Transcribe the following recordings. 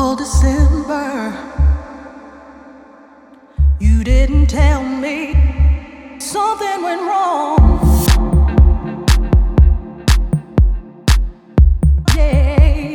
all December. You didn't tell me something went wrong. Yeah.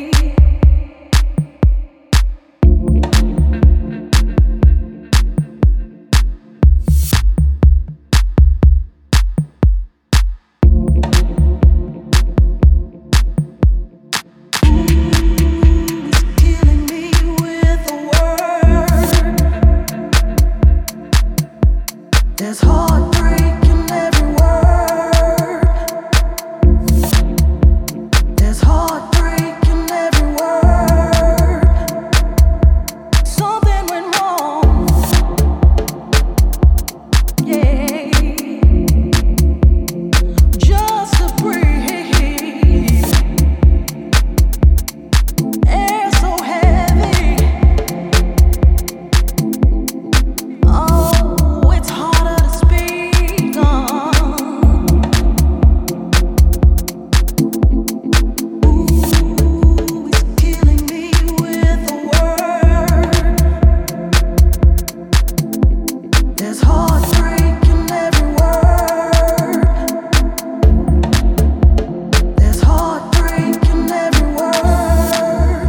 There's heartbreak in every word. There's heartbreak in every word. Something went wrong. Yeah. Just to breathe. Air so heavy. Oh, it's harder to speak on. Ooh, it's killing me with a word. There's heartbreak in every word. There's heartbreak in every word.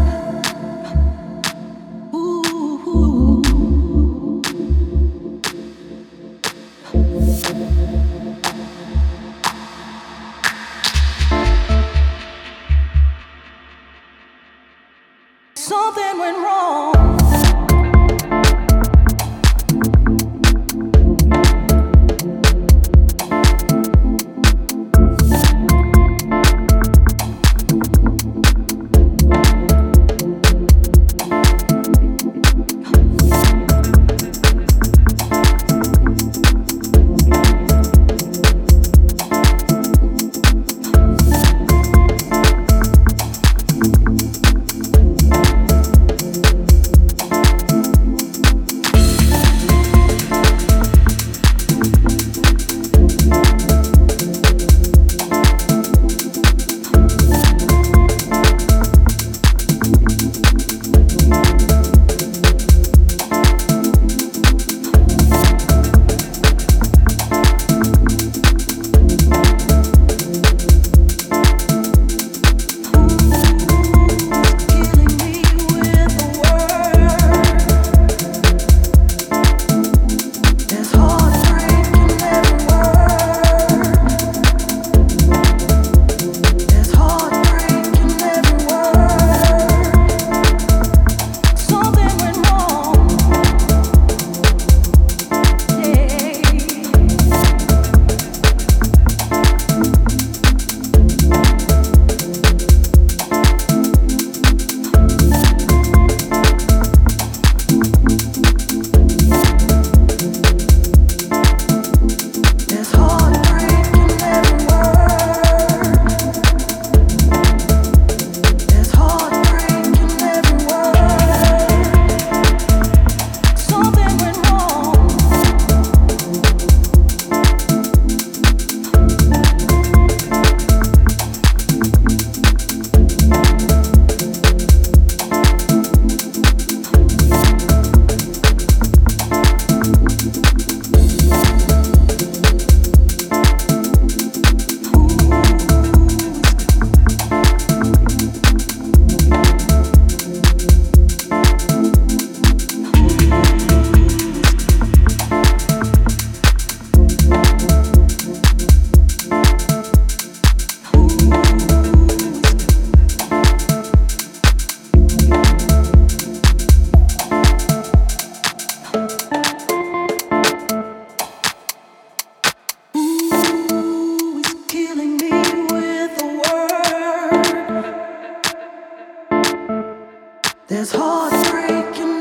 Ooh. Something went wrong. Killing me with a word. There's heartbreak in every word. There's heartbreak in every word. Something went wrong. Yeah. There's heartbreak in every word. There's heartbreak in every word. Something went wrong. Ooh, it's killing me with a word. There's heartbreak in